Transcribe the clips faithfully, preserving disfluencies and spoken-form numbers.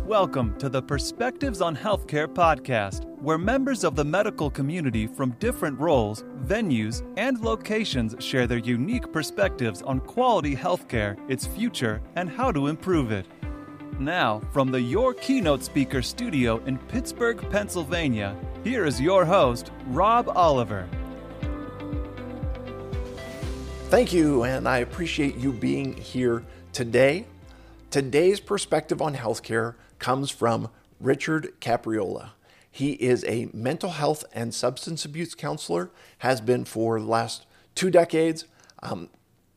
Welcome to the Perspectives on Healthcare podcast, where members of the medical community from different roles, venues, and locations share their unique perspectives on quality healthcare, its future, and how to improve it. Now, from the Your Keynote Speaker studio in Pittsburgh, Pennsylvania, here is your host, Rob Oliver. Thank you, and I appreciate you being here today. Today's perspective on healthcare comes from Richard Capriola. He is a mental health and substance abuse counselor, has been for the last two decades. Um,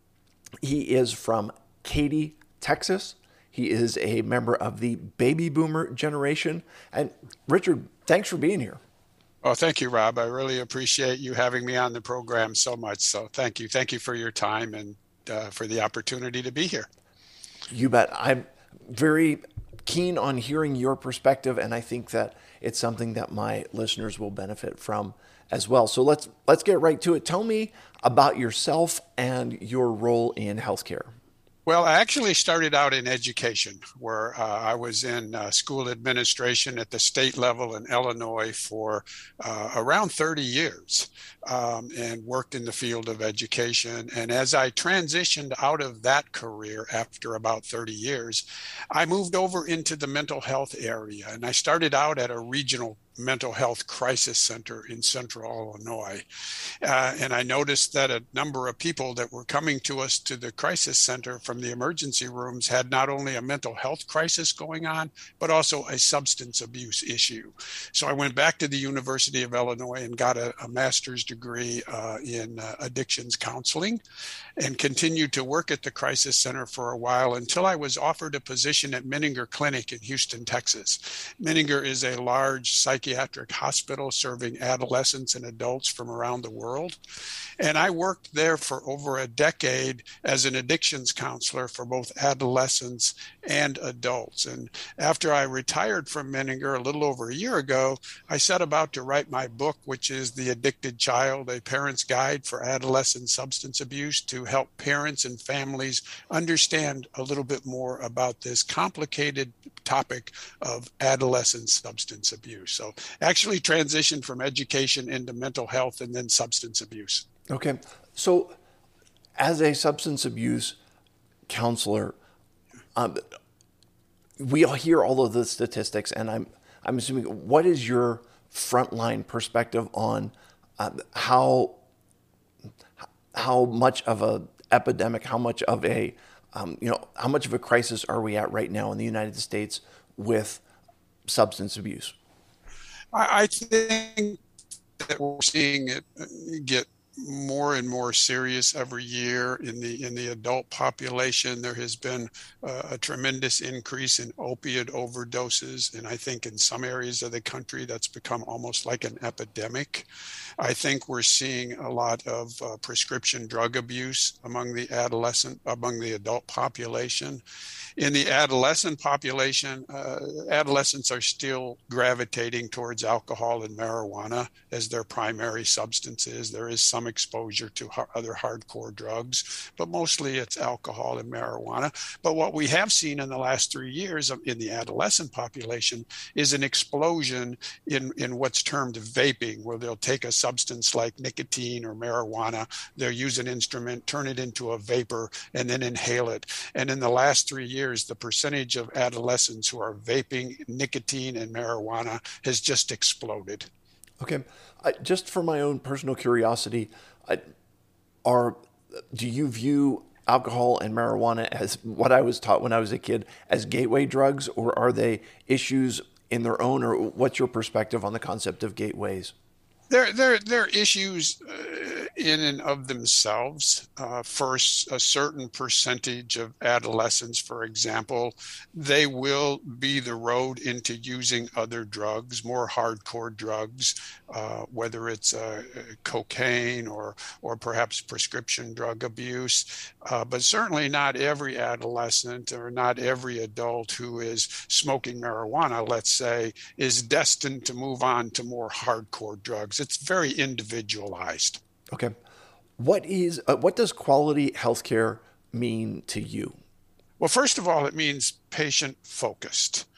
he is from Katy, Texas. He is a member of the baby boomer generation. And Richard, thanks for being here. Oh, thank you, Rob. I really appreciate you having me on the program so much. So thank you. Thank you for your time and uh, for the opportunity to be here. You bet. I'm very keen on hearing your perspective, and I think that it's something that my listeners will benefit from as well. So let's let's get right to it. Tell me about yourself and your role in healthcare. Well, I actually started out in education, where uh, I was in uh, school administration at the state level in Illinois for uh, around thirty years, um, and worked in the field of education. And as I transitioned out of that career after about thirty years, I moved over into the mental health area. And I started out at a regional mental health crisis center in central Illinois. Uh, and I noticed that a number of people that were coming to us to the crisis center from the emergency rooms had not only a mental health crisis going on, but also a substance abuse issue. So I went back to the University of Illinois and got a, a master's degree uh, in uh, addictions counseling, and continued to work at the crisis center for a while until I was offered a position at Menninger Clinic in Houston, Texas. Menninger is a large psychiatric hospital serving adolescents and adults from around the world. And I worked there for over a decade as an addictions counselor for both adolescents and adults. And after I retired from Menninger a little over a year ago, I set about to write my book, which is The Addicted Child, A Parent's Guide for Adolescent Substance Abuse, to help parents and families understand a little bit more about this complicated topic of adolescent substance abuse. So actually transitioned from education into mental health and then substance abuse. Okay. So as a substance abuse counselor, um, we all hear all of the statistics, and I'm I'm assuming, what is your frontline perspective on uh, how how much of a epidemic, how much of a um, you know, how much of a crisis are we at right now in the United States with substance abuse? I, I think that we're seeing it get more and more serious every year in the in the adult population. There has been uh, a tremendous increase in opiate overdoses, and I think in some areas of the country that's become almost like an epidemic. I think we're seeing a lot of uh, prescription drug abuse among the adolescent, among the adult population. In the adolescent population, uh, adolescents are still gravitating towards alcohol and marijuana as their primary substances. There is some exposure to ha- other hardcore drugs, but mostly it's alcohol and marijuana. But what we have seen in the last three years in the adolescent population is an explosion in, in what's termed vaping, where they'll take a substance like nicotine or marijuana, they'll use an instrument, turn it into a vapor, and then inhale it. And in the last three years, the percentage of adolescents who are vaping nicotine and marijuana has just exploded. Okay. Uh, just for my own personal curiosity, uh, are do you view alcohol and marijuana as what I was taught when I was a kid as gateway drugs, or are they issues in their own, or what's your perspective on the concept of gateways? They're, they're, they're issues uh, in and of themselves. Uh, first, a certain percentage of adolescents, for example, they will be the road into using other drugs, more hardcore drugs, uh, whether it's uh, cocaine or, or perhaps prescription drug abuse. Uh, but certainly not every adolescent or not every adult who is smoking marijuana, let's say, is destined to move on to more hardcore drugs. It's very individualized. Okay. What is uh, what does quality healthcare mean to you? Well, first of all, it means patient focused.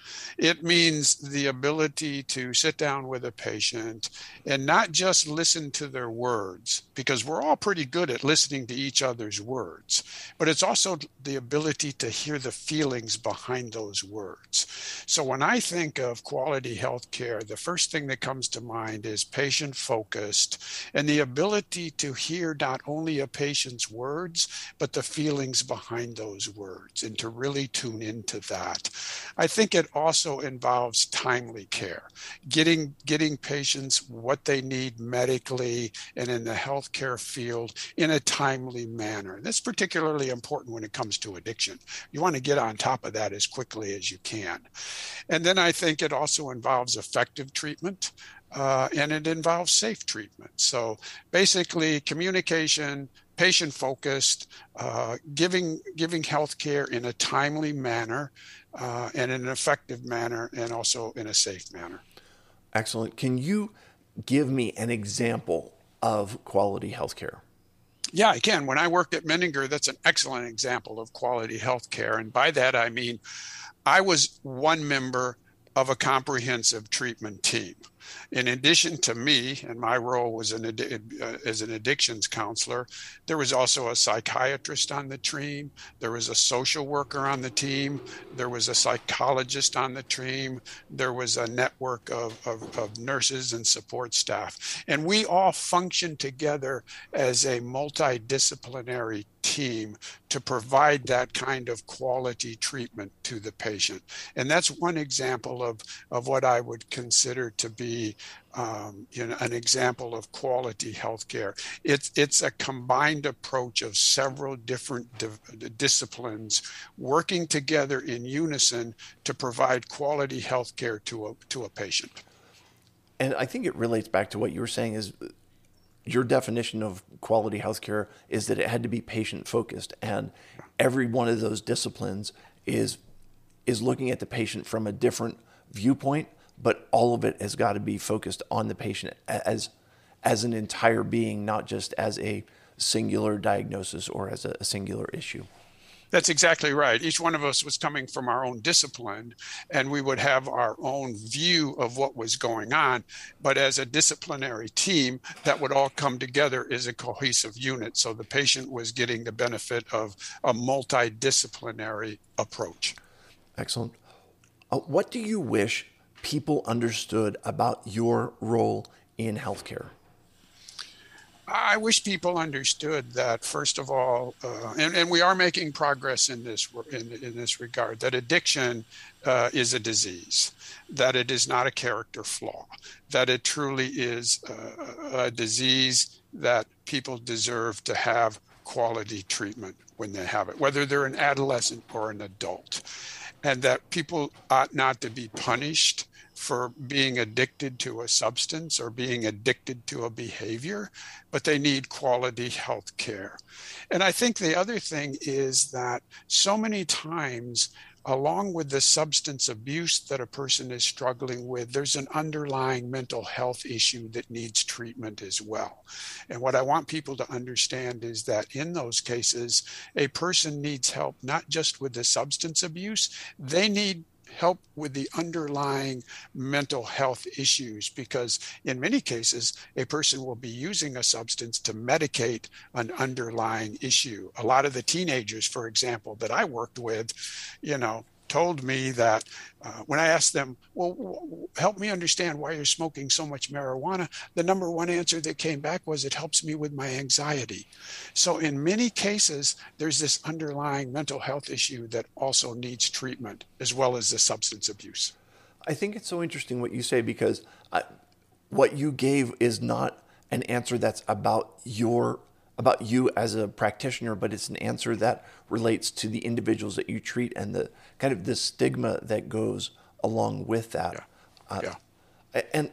It means the ability to sit down with a patient and not just listen to their words, because we're all pretty good at listening to each other's words, but it's also the ability to hear the feelings behind those words. So when I think of quality healthcare, the first thing that comes to mind is patient-focused and the ability to hear not only a patient's words, but the feelings behind those words, and to really tune into that. I think it also involves timely care, getting getting patients what they need medically and in the healthcare field in a timely manner. That's particularly important when it comes to addiction. You want to get on top of that as quickly as you can. And then I think it also involves effective treatment. Uh, and it involves safe treatment. So basically communication, patient-focused, uh, giving giving healthcare in a timely manner uh, and in an effective manner, and also in a safe manner. Excellent. Can you give me an example of quality healthcare? Yeah, I can. When I worked at Menninger, that's an excellent example of quality healthcare. And by that, I mean, I was one member of a comprehensive treatment team. In addition to me, and my role was an, uh, as an addictions counselor, there was also a psychiatrist on the team, there was a social worker on the team, there was a psychologist on the team, there was a network of, of, of nurses and support staff. And we all functioned together as a multidisciplinary team to provide that kind of quality treatment to the patient. And that's one example of, of what I would consider to be um, you know, an example of quality healthcare. It's, it's a combined approach of several different di- disciplines working together in unison to provide quality healthcare to a, to a patient. And I think it relates back to what you were saying is your definition of quality healthcare is that it had to be patient focused, and every one of those disciplines is is looking at the patient from a different viewpoint, but all of it has got to be focused on the patient as as an entire being, not just as a singular diagnosis or as a, a singular issue. That's exactly right. Each one of us was coming from our own discipline, and we would have our own view of what was going on. But as a disciplinary team, that would all come together as a cohesive unit. So the patient was getting the benefit of a multidisciplinary approach. Excellent. Uh, what do you wish people understood about your role in healthcare? I wish people understood that, first of all, uh, and, and we are making progress in this in, in this regard, that addiction uh, is a disease, that it is not a character flaw, that it truly is a, a disease that people deserve to have quality treatment when they have it, whether they're an adolescent or an adult, and that people ought not to be punished for being addicted to a substance or being addicted to a behavior, but they need quality health care. And I think the other thing is that so many times, along with the substance abuse that a person is struggling with, there's an underlying mental health issue that needs treatment as well. And what I want people to understand is that in those cases, a person needs help not just with the substance abuse, they need help with the underlying mental health issues, because in many cases, a person will be using a substance to medicate an underlying issue. A lot of the teenagers, for example, that I worked with, you know, told me that uh, when I asked them, well, w- help me understand why you're smoking so much marijuana, the number one answer that came back was, it helps me with my anxiety. So in many cases, there's this underlying mental health issue that also needs treatment, as well as the substance abuse. I think it's so interesting what you say, because I, what you gave is not an answer that's about your about you as a practitioner, but it's an answer that relates to the individuals that you treat and the kind of the stigma that goes along with that. Yeah. Uh, yeah. And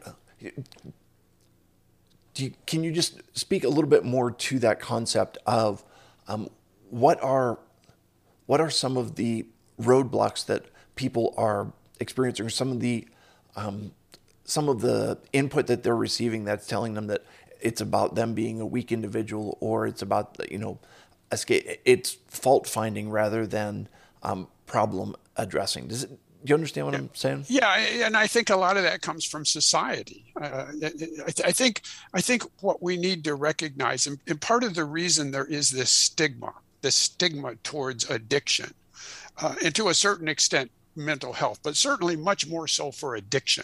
do you, can you just speak a little bit more to that concept of um, what are what are some of the roadblocks that people are experiencing, or some of the um, some of the input that they're receiving that's telling them that it's about them being a weak individual, or it's about, you know, escape. It's fault finding rather than um, problem addressing. Does it you understand what Yeah. I'm saying? Yeah, and I think a lot of that comes from society. Uh, I, I think I think what we need to recognize, and, and part of the reason there is this stigma, this stigma towards addiction, uh, and to a certain extent, mental health, but certainly much more so for addiction,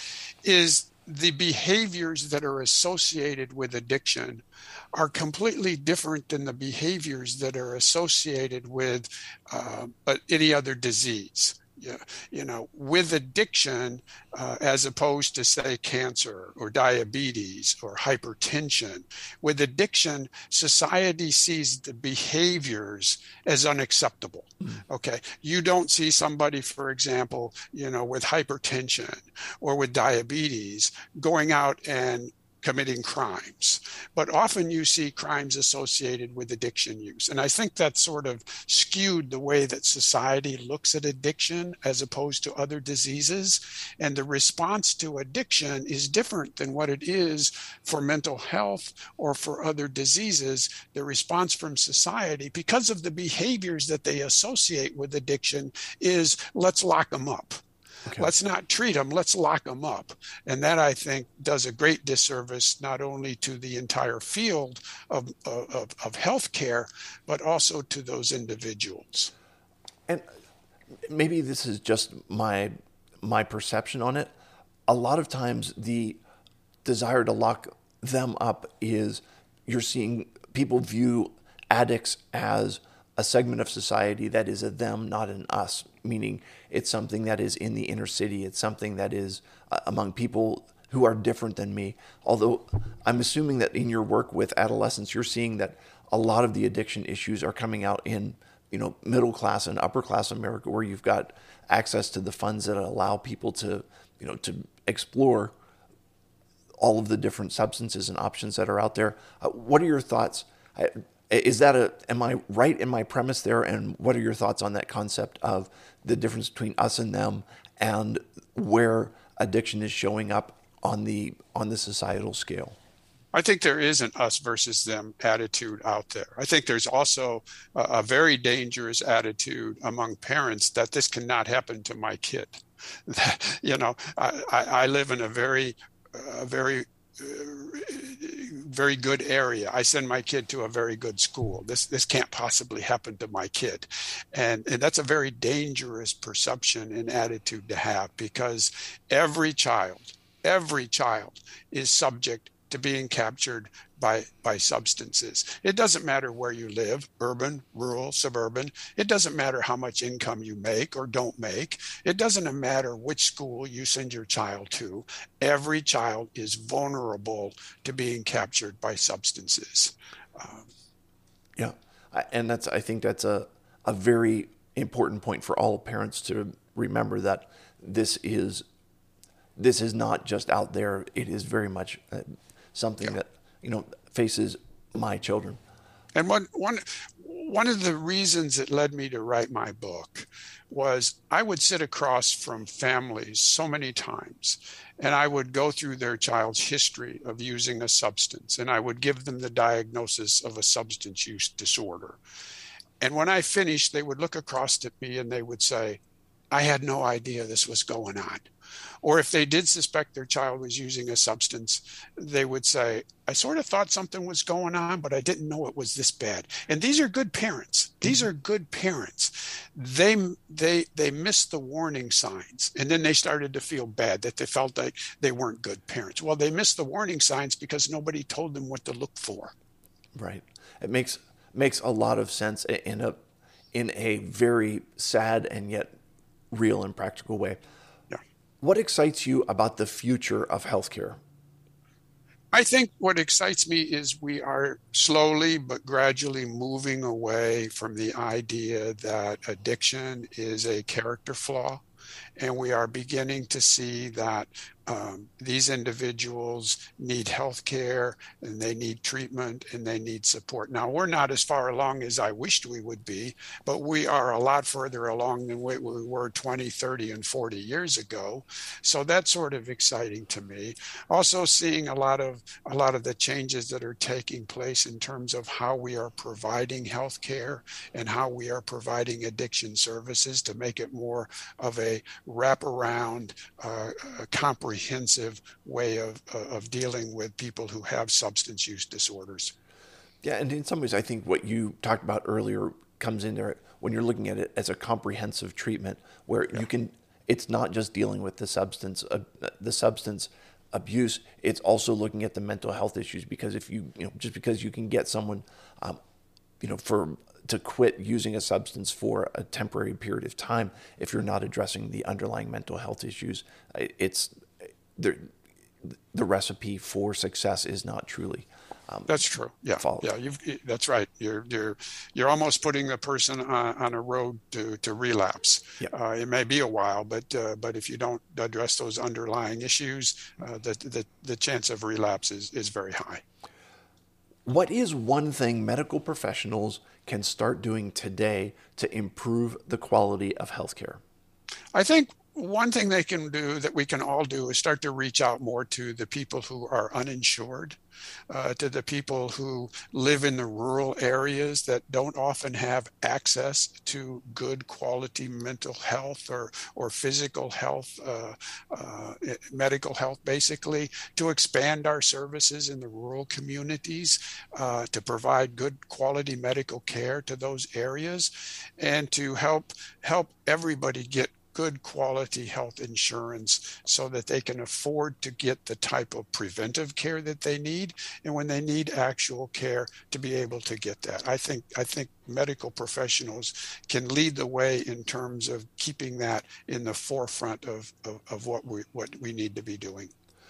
is the behaviors that are associated with addiction are completely different than the behaviors that are associated with uh, any other disease. Yeah, you know, with addiction, uh, as opposed to, say, cancer or diabetes or hypertension, with addiction, society sees the behaviors as unacceptable. Mm. Okay. You don't see somebody, for example, you know, with hypertension or with diabetes going out and committing crimes, but often you see crimes associated with addiction use. And I think that's sort of skewed the way that society looks at addiction as opposed to other diseases. And the response to addiction is different than what it is for mental health or for other diseases. The response from society, because of the behaviors that they associate with addiction, is let's lock them up. Okay. Let's not treat them, let's lock them up. And that, I think, does a great disservice not only to the entire field of, of, of healthcare, but also to those individuals. And maybe this is just my my perception on it. A lot of times the desire to lock them up is you're seeing people view addicts as a segment of society that is a them, not an us, meaning it's something that is in the inner city. It's something that is uh, among people who are different than me. Although I'm assuming that in your work with adolescents, you're seeing that a lot of the addiction issues are coming out in, you know, middle class and upper class America, where you've got access to the funds that allow people to, you know, to explore all of the different substances and options that are out there. Uh, what are your thoughts? I, Is that a, am I right in my premise there? And what are your thoughts on that concept of the difference between us and them and where addiction is showing up on the, on the societal scale? I think there is an us versus them attitude out there. I think there's also a, a very dangerous attitude among parents that this cannot happen to my kid. You know, I, I, I live in a very, uh, very, uh, very good area. I send my kid to a very good school. This this can't possibly happen to my kid. And, and that's a very dangerous perception and attitude to have, because every child, every child is subject to being captured by by substances. It doesn't matter where you live, urban, rural, suburban. It doesn't matter how much income you make or don't make. It doesn't matter which school you send your child to. Every child is vulnerable to being captured by substances. Um, yeah, and that's I think that's a, a very important point for all parents to remember, that this is this is not just out there. It is very much uh, something yeah. that, you know, faces my children. And one one one of the reasons that led me to write my book was I would sit across from families so many times, and I would go through their child's history of using a substance, and I would give them the diagnosis of a substance use disorder. And when I finished, they would look across at me and they would say, I had no idea this was going on. Or if they did suspect their child was using a substance, they would say, I sort of thought something was going on, but I didn't know it was this bad. And these are good parents. These are good parents. They they they missed the warning signs, and then they started to feel bad, that they felt like they weren't good parents. Well, they missed the warning signs because nobody told them what to look for. Right. It makes makes a lot of sense in a in a very sad and yet real and practical way. Yeah. What excites you about the future of healthcare? I think what excites me is we are slowly but gradually moving away from the idea that addiction is a character flaw. And we are beginning to see that Um, these individuals need health care, and they need treatment, and they need support. Now, we're not as far along as I wished we would be, but we are a lot further along than we were twenty, thirty, and forty years ago. So that's sort of exciting to me. Also seeing a lot of a lot of the changes that are taking place in terms of how we are providing health care and how we are providing addiction services to make it more of a wraparound, uh, a comprehensive way of, of dealing with people who have substance use disorders. Yeah, and in some ways, I think what you talked about earlier comes in there when you're looking at it as a comprehensive treatment, where yeah. you can. It's not just dealing with the substance, uh, the substance abuse. It's also looking at the mental health issues, because if you, you know, just because you can get someone, um, you know, for to quit using a substance for a temporary period of time, if you're not addressing the underlying mental health issues, it's the the recipe for success is not truly. Um, that's true. Yeah, followed. yeah, you've, that's right. You're you're you're almost putting the person on, on a road to, to relapse. Yeah. Uh, it may be a while, but uh, but if you don't address those underlying issues, uh, the, the the chance of relapse is, is very high. What is one thing medical professionals can start doing today to improve the quality of healthcare? I think one thing they can do, that we can all do, is start to reach out more to the people who are uninsured, uh, to the people who live in the rural areas that don't often have access to good quality mental health or, or physical health, uh, uh, medical health, basically, to expand our services in the rural communities, uh, to provide good quality medical care to those areas, and to help help everybody get good quality health insurance so that they can afford to get the type of preventive care that they need, and when they need actual care, to be able to get that. I think I think medical professionals can lead the way in terms of keeping that in the forefront of, of, of what we what we need to be doing.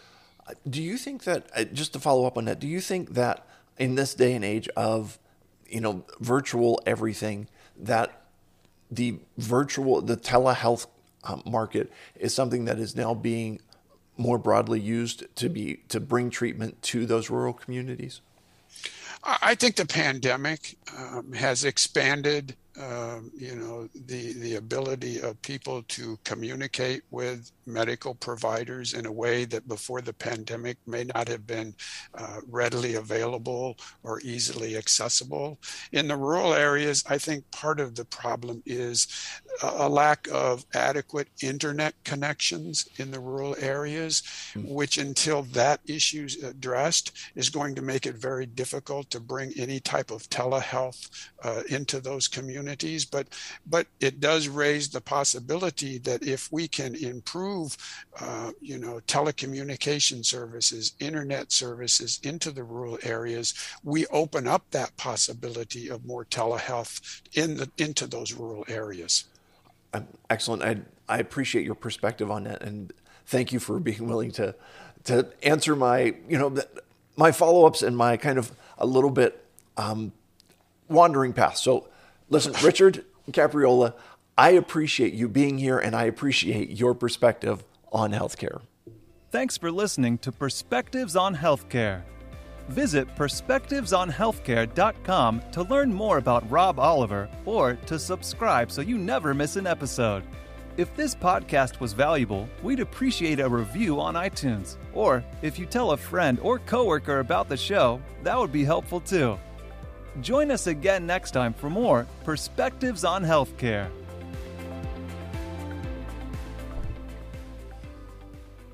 Do you think that, just to follow up on that, do you think that in this day and age of, you know, virtual everything, that the virtual, the telehealth Um, market is something that is now being more broadly used to be to bring treatment to those rural communities? I think the pandemic um, has expanded, um, you know, the the ability of people to communicate with medical providers in a way that before the pandemic may not have been uh, readily available or easily accessible. In the rural areas, I think part of the problem is a lack of adequate internet connections in the rural areas, mm-hmm. which until that issue is addressed is going to make it very difficult to bring any type of telehealth uh, into those communities. But but it does raise the possibility that if we can improve uh, you know, telecommunication services, internet services into the rural areas, we open up that possibility of more telehealth in the into those rural areas. Excellent. I I appreciate your perspective on that, and thank you for being willing to to answer my you know my follow-ups and my kind of a little bit um, wandering path. So, listen, Richard Capriola, I appreciate you being here, and I appreciate your perspective on healthcare. Thanks for listening to Perspectives on Healthcare. Visit perspectives on healthcare dot com to learn more about Rob Oliver or to subscribe so you never miss an episode. If this podcast was valuable, we'd appreciate a review on iTunes. Or if you tell a friend or coworker about the show, that would be helpful too. Join us again next time for more Perspectives on Healthcare.